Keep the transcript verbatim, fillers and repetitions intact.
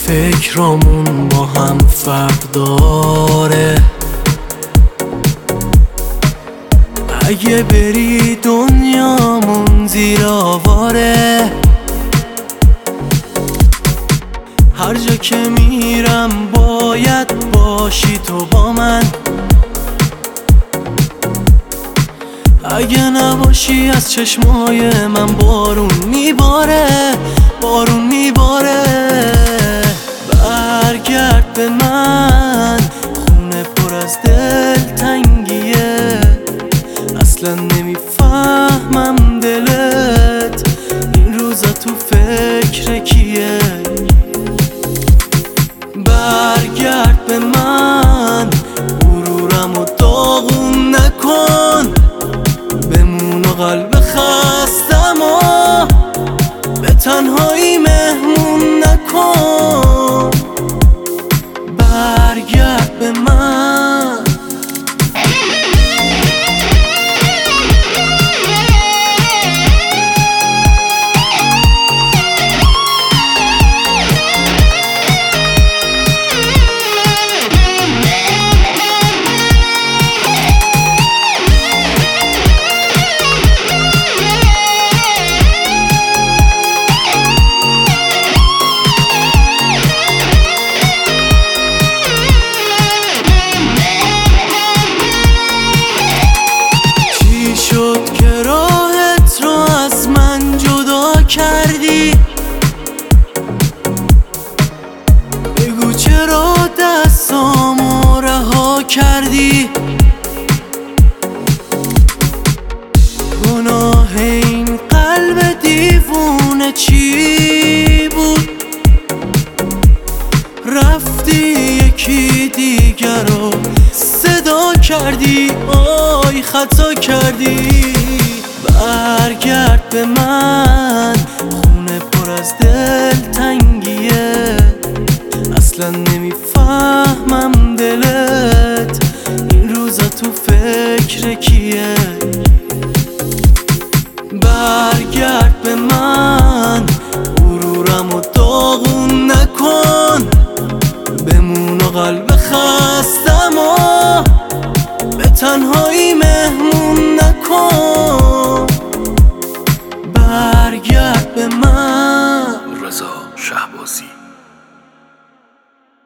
فکرامون با هم فرق داره. اگه بری دنیامون زیر آواره. هر جا که میرم باید باشی تو با من. اگه نباشی از چشمای من بارون میباره، بارون میباره. برگرد به من، خونه پر از دلتنگیه. اصلا نمیفهمم دلت این روزا تو فکر کیه. برگرد به من، غرورمو داغون نکن. بمون و قلب خستم و به تنهایی مهمون نکن. برگرد به من. کردی بگو چرا دستامو رها کردی. گناه این قلب دیوونه چی بود؟ رفتی یکی دیگر رو صدا کردی. آی خطا کردی. برگرد به من، خونه پر از دلتنگیه. اصلا نمی